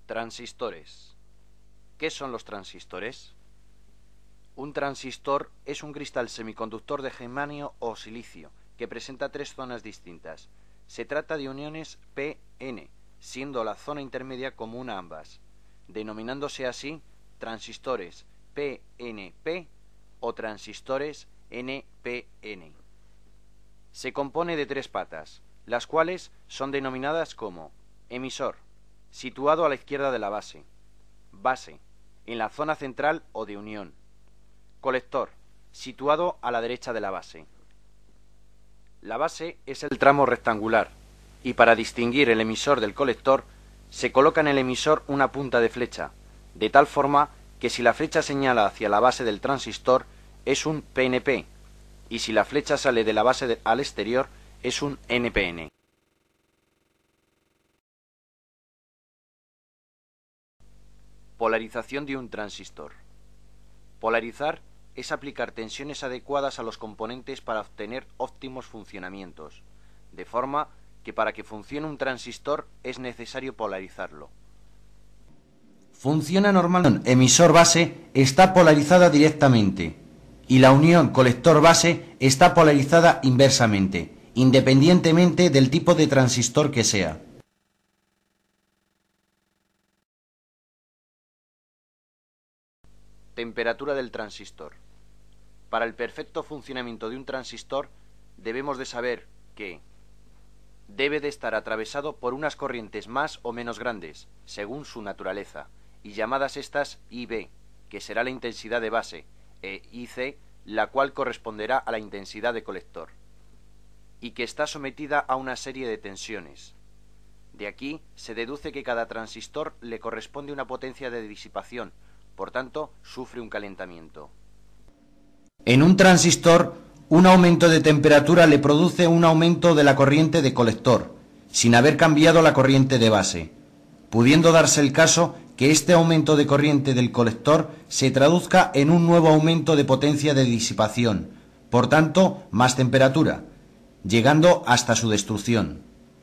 Transistores. ¿Qué son los transistores? Un transistor es un cristal semiconductor de germanio o silicio que presenta tres zonas distintas. Se trata de uniones p-n, siendo la zona intermedia común a ambas, denominándose así transistores PNP o transistores NPN. Se compone de tres patas, las cuales son denominadas como emisor, situado a la izquierda de la base, base, en la zona central o de unión, colector, situado a la derecha de la base. La base es el tramo rectangular, y para distinguir el emisor del colector, se coloca en el emisor una punta de flecha, de tal forma que si la flecha señala hacia la base del transistor, es un PNP, y si la flecha sale de la base al exterior, es un NPN. Polarización de un transistor. Polarizar es aplicar tensiones adecuadas a los componentes para obtener óptimos funcionamientos, de forma que para que funcione un transistor es necesario polarizarlo. Funciona normalmente. Emisor-base está polarizada directamente y la unión colector-base está polarizada inversamente, independientemente del tipo de transistor que sea. Temperatura del transistor. Para el perfecto funcionamiento de un transistor debemos de saber que debe de estar atravesado por unas corrientes más o menos grandes, según su naturaleza, y llamadas estas IB, que será la intensidad de base, e IC, la cual corresponderá a la intensidad de colector, y que está sometida a una serie de tensiones. De aquí se deduce que cada transistor le corresponde una potencia de disipación, por tanto, sufre un calentamiento. En un transistor, un aumento de temperatura le produce un aumento de la corriente de colector, sin haber cambiado la corriente de base, pudiendo darse el caso que este aumento de corriente del colector se traduzca en un nuevo aumento de potencia de disipación, por tanto, más temperatura, llegando hasta su destrucción.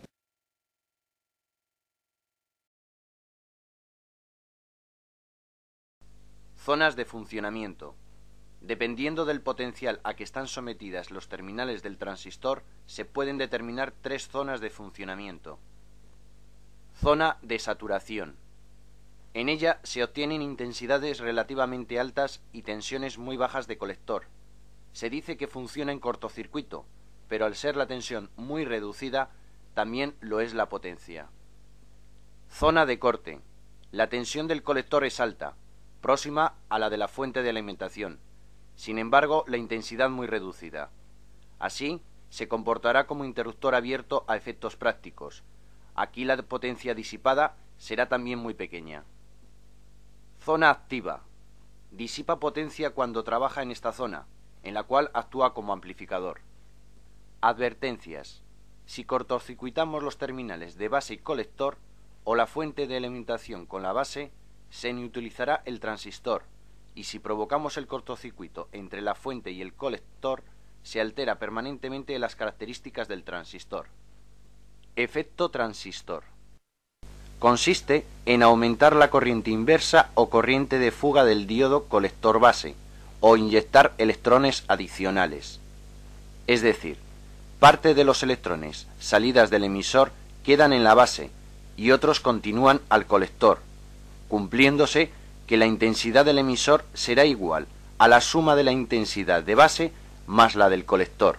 Zonas de funcionamiento. Dependiendo del potencial a que están sometidas los terminales del transistor, se pueden determinar tres zonas de funcionamiento. Zona de saturación. En ella se obtienen intensidades relativamente altas y tensiones muy bajas de colector. Se dice que funciona en cortocircuito, pero al ser la tensión muy reducida, también lo es la potencia. Zona de corte. La tensión del colector es alta, próxima a la de la fuente de alimentación. Sin embargo, la intensidad muy reducida. Así, se comportará como interruptor abierto a efectos prácticos. Aquí la potencia disipada será también muy pequeña. Zona activa. Disipa potencia cuando trabaja en esta zona, en la cual actúa como amplificador. Advertencias. Si cortocircuitamos los terminales de base y colector, o la fuente de alimentación con la base, se inutilizará el transistor, y si provocamos el cortocircuito entre la fuente y el colector, se altera permanentemente las características del transistor. Efecto transistor. Consiste en aumentar la corriente inversa o corriente de fuga del diodo colector base, o inyectar electrones adicionales. Es decir, parte de los electrones salidas del emisor quedan en la base y otros continúan al colector, cumpliéndose que la intensidad del emisor será igual a la suma de la intensidad de base más la del colector.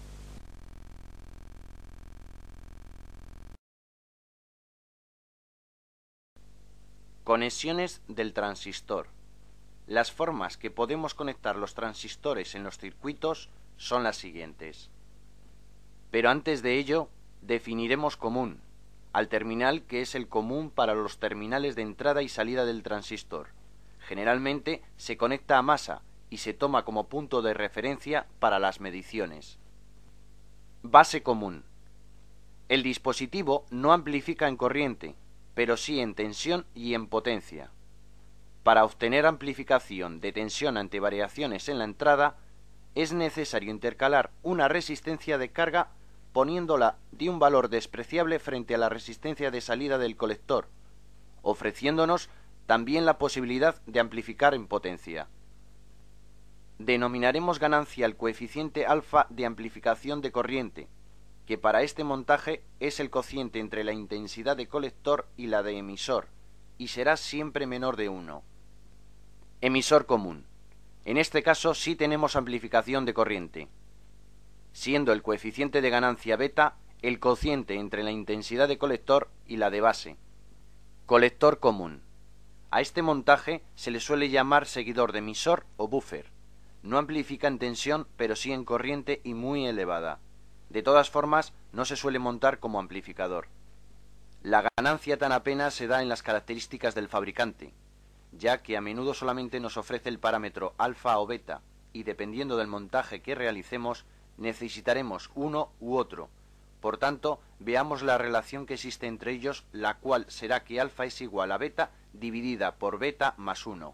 Conexiones del transistor. Las formas que podemos conectar los transistores en los circuitos son las siguientes. Pero antes de ello, definiremos común, al terminal que es el común para los terminales de entrada y salida del transistor. Generalmente se conecta a masa y se toma como punto de referencia para las mediciones. Base común. El dispositivo no amplifica en corriente, pero sí en tensión y en potencia. Para obtener amplificación de tensión ante variaciones en la entrada, es necesario intercalar una resistencia de carga poniéndola de un valor despreciable frente a la resistencia de salida del colector, ofreciéndonos también la posibilidad de amplificar en potencia. Denominaremos ganancia al coeficiente alfa de amplificación de corriente, que para este montaje es el cociente entre la intensidad de colector y la de emisor, y será siempre menor de 1. Emisor común. En este caso sí tenemos amplificación de corriente, siendo el coeficiente de ganancia beta el cociente entre la intensidad de colector y la de base. Colector común. A este montaje se le suele llamar seguidor de emisor o buffer. No amplifica en tensión, pero sí en corriente y muy elevada. De todas formas, no se suele montar como amplificador. La ganancia tan apenas se da en las características del fabricante, ya que a menudo solamente nos ofrece el parámetro alfa o beta, y dependiendo del montaje que realicemos, necesitaremos uno u otro. Por tanto, veamos la relación que existe entre ellos, la cual será que alfa es igual a beta dividida por beta más 1.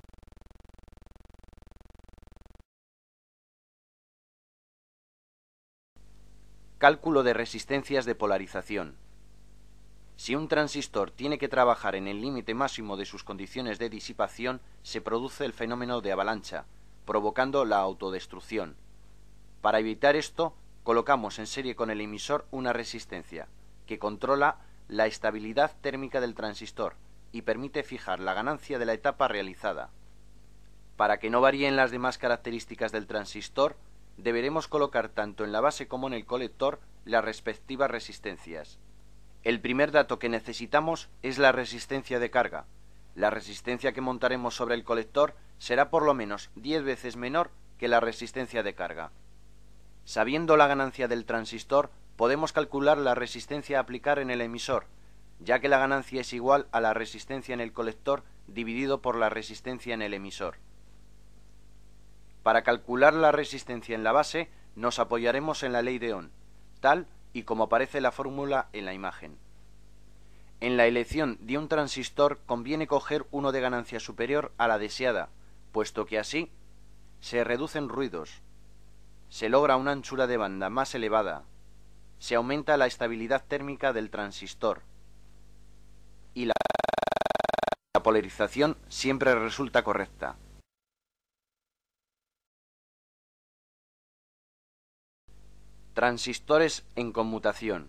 Cálculo de resistencias de polarización. Si un transistor tiene que trabajar en el límite máximo de sus condiciones de disipación, se produce el fenómeno de avalancha, provocando la autodestrucción. Para evitar esto, colocamos en serie con el emisor una resistencia, que controla la estabilidad térmica del transistor y permite fijar la ganancia de la etapa realizada. Para que no varíen las demás características del transistor, deberemos colocar tanto en la base como en el colector las respectivas resistencias. El primer dato que necesitamos es la resistencia de carga. La resistencia que montaremos sobre el colector será por lo menos 10 veces menor que la resistencia de carga. Sabiendo la ganancia del transistor, podemos calcular la resistencia a aplicar en el emisor, ya que la ganancia es igual a la resistencia en el colector dividido por la resistencia en el emisor. Para calcular la resistencia en la base, nos apoyaremos en la ley de Ohm, tal y como aparece la fórmula en la imagen. En la elección de un transistor conviene coger uno de ganancia superior a la deseada, puesto que así se reducen ruidos, se logra una anchura de banda más elevada, se aumenta la estabilidad térmica del transistor y la polarización siempre resulta correcta. Transistores en conmutación.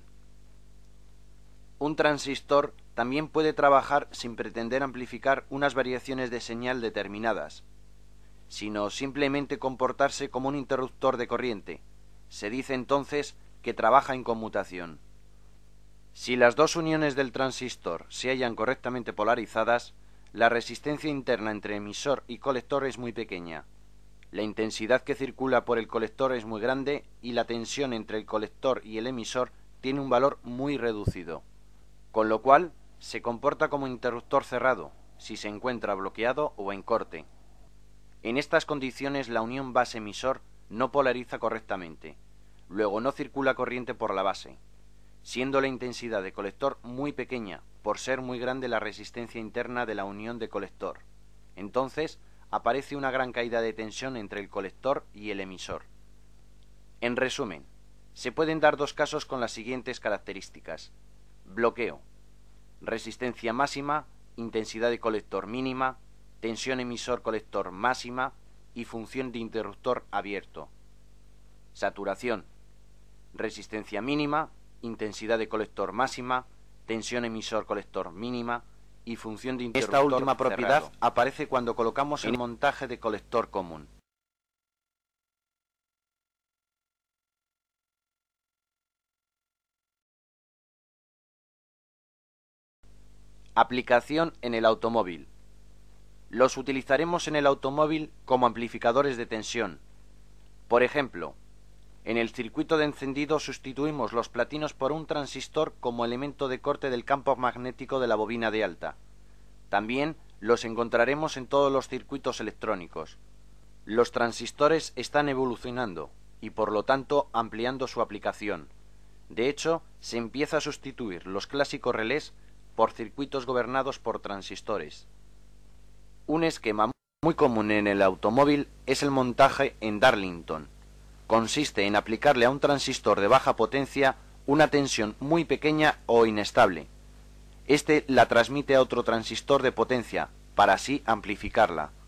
Un transistor también puede trabajar sin pretender amplificar unas variaciones de señal determinadas, sino simplemente comportarse como un interruptor de corriente. Se dice entonces que trabaja en conmutación. Si las dos uniones del transistor se hallan correctamente polarizadas, la resistencia interna entre emisor y colector es muy pequeña. La intensidad que circula por el colector es muy grande y la tensión entre el colector y el emisor tiene un valor muy reducido, con lo cual se comporta como interruptor cerrado, si se encuentra bloqueado o en corte. En estas condiciones la unión base-emisor no polariza correctamente, luego no circula corriente por la base, siendo la intensidad de colector muy pequeña por ser muy grande la resistencia interna de la unión de colector. Entonces, aparece una gran caída de tensión entre el colector y el emisor. En resumen, se pueden dar dos casos con las siguientes características: bloqueo, resistencia máxima, intensidad de colector mínima, tensión emisor-colector máxima y función de interruptor abierto. Saturación, resistencia mínima, intensidad de colector máxima, tensión emisor-colector mínima y función de interruptor cerrado. Esta última propiedad aparece cuando colocamos el montaje de colector común. Aplicación en el automóvil. Los utilizaremos en el automóvil como amplificadores de tensión. Por ejemplo, en el circuito de encendido sustituimos los platinos por un transistor como elemento de corte del campo magnético de la bobina de alta. También los encontraremos en todos los circuitos electrónicos. Los transistores están evolucionando y por lo tanto ampliando su aplicación. De hecho, se empieza a sustituir los clásicos relés por circuitos gobernados por transistores. Un esquema muy común en el automóvil es el montaje en Darlington. Consiste en aplicarle a un transistor de baja potencia una tensión muy pequeña o inestable. Este la transmite a otro transistor de potencia, para así amplificarla.